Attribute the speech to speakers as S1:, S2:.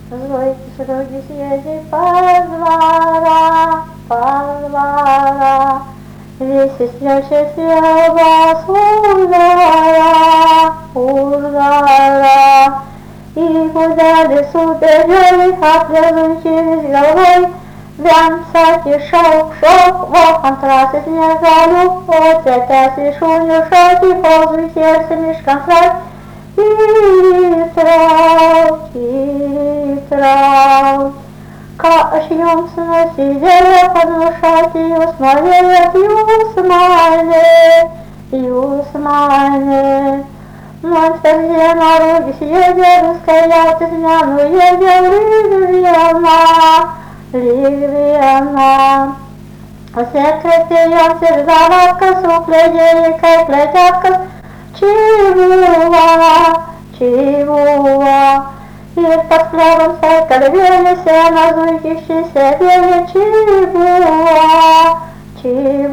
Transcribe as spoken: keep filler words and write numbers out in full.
S1: Злой сроги съезди по двора, по двора. Весь снежный слева с удара, удара. И куда лесу бежали, отлезующие с головой, Вянца шел, шел, вохан трассы снега, вот опять вишунью шел, и ползу сердце мешком край. Титрал, титрал, кашьем сносили поднушать Юсмайле, Юсмайле, Юсмайле. Монстр где на руке съедет, стоят из няну, едет Лигвена, Лигвена. Секретарь сердавака, сукледели, как летятка, чего, чего? И под хлебом сакаль вели, все на зуйкище сидели, чего, чего?